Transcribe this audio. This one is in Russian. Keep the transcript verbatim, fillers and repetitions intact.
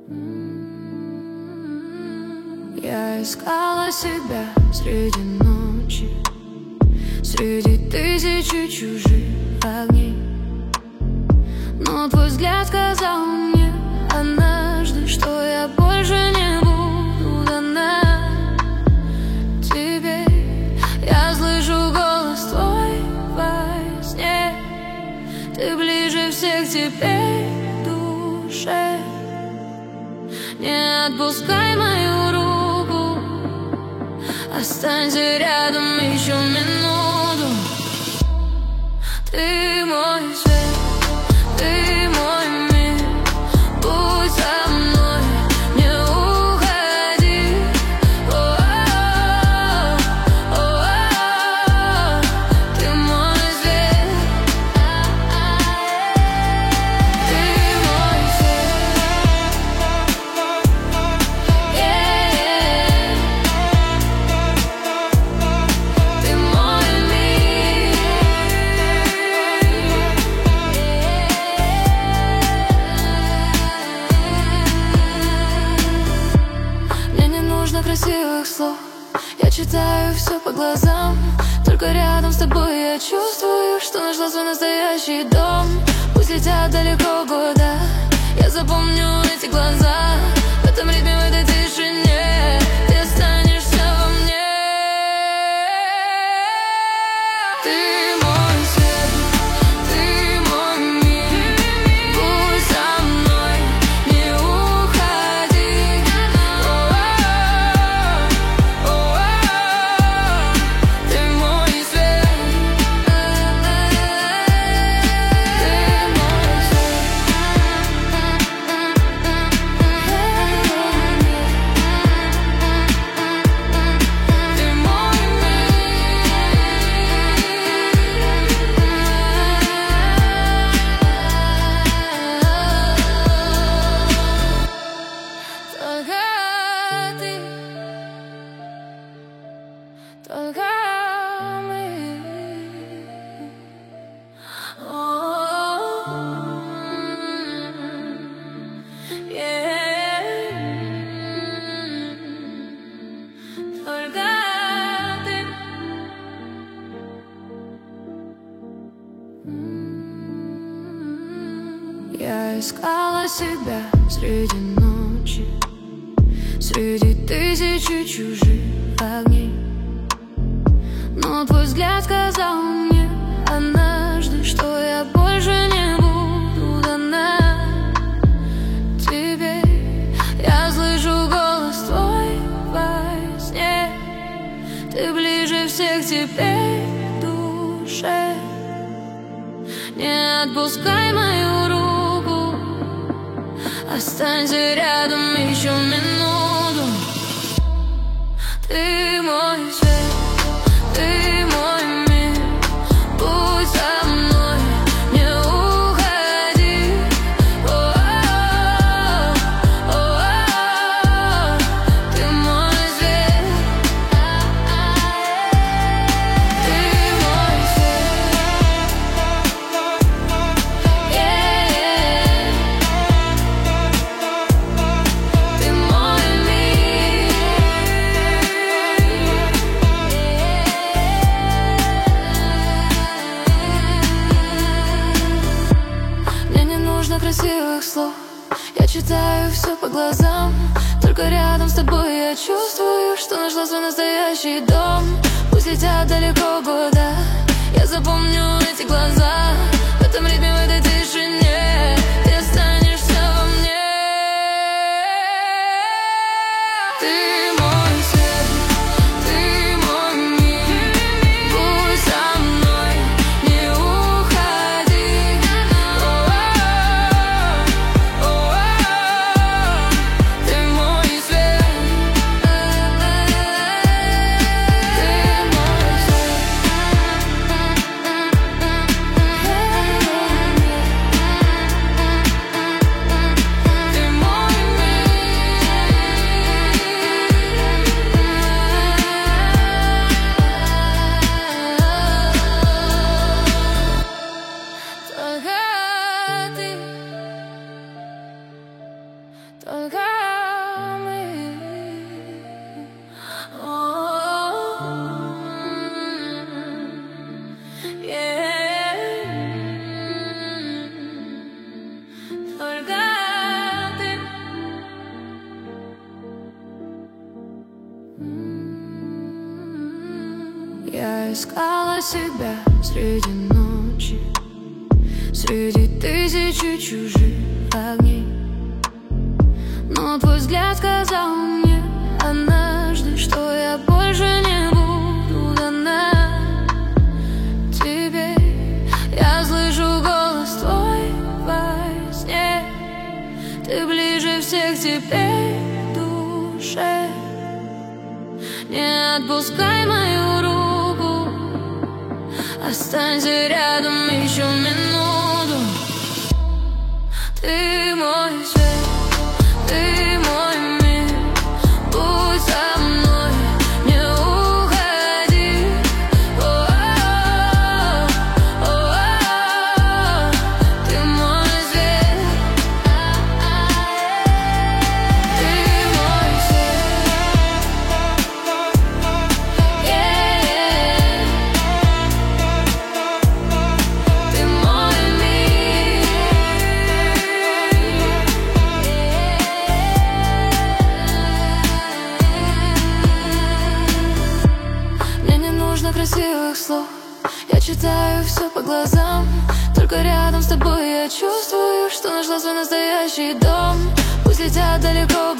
Я искала себя среди ночи, среди тысячи чужих огней. Но твой взгляд сказал мне однажды, что я больше не буду дана тебе. Я слышу голос твой во сне, ты ближе всех теперь к душе. Не отпускай мою руку, останься рядом еще минуту. Ты мой свет, ты мой мир, будь со мной, не уходи. О-о-о, о-о-о, ты мой свет, ты мой свет, yeah-yeah. Ты мой мир, мне не нужно красивых слов, я читаю все по глазам. Только рядом с тобой я чувствую, что нашла свой настоящий дом. Пусть летят далеко года, я запомню эти глаза. В этом ритме, в этой тишине ты останешься во мне. Ты мой свет, ты мой мир, будь со мной, не уходи. О-о-о, о-о-о, ты мой свет, ты мой свет, ты мой мир. Только ты, только мы. О, yeah. Только ты. Я искала себя среди ночи, среди тысячи чужих огней. Но твой взгляд сказал мне однажды, что я больше не буду дана тебе. Я слышу голос твой во сне, ты ближе всех теперь к душе. Не отпускай мою руку, останься рядом еще минуту. Ты мой свет, ты мой мир, будь со мной, не уходи. О-о-о, о-о-о, ты мой свет, ты мой свет, yeah-yeah. Ты мой мир, мне не нужно красивых слов, я читаю все по глазам. Только рядом с тобой я чувствую, что нашла свой настоящий дом. Пусть летят далеко года, я запомню эти глаза. В этом ритме, в этой тишине ты останешься во мне. Ты мой свет, ты мой мир, будь со мной, не уходи. О-о-о, о-о-о, ты мой свет, ты мой свет, только мы. Только ты. Я искала себя среди ночи, среди тысячи чужих огней, но твой взгляд сказал мне однажды, что я больше не буду дана тебе. Я слышу голос твой во сне, ты ближе всех теперь к душе. Не отпускай мою руку, останься рядом еще минуту. Ты мой свет, ты мой мир, будь со мной, не уходи. О-о-о, о-о-о, ты мой свет, ты мой свет, yeah-yeah. Ты мой мир. Мне не нужно красивых слов, я читаю все по глазам. Только рядом с тобой я чувствую, что нашла свой настоящий дом. Пусть летят далеко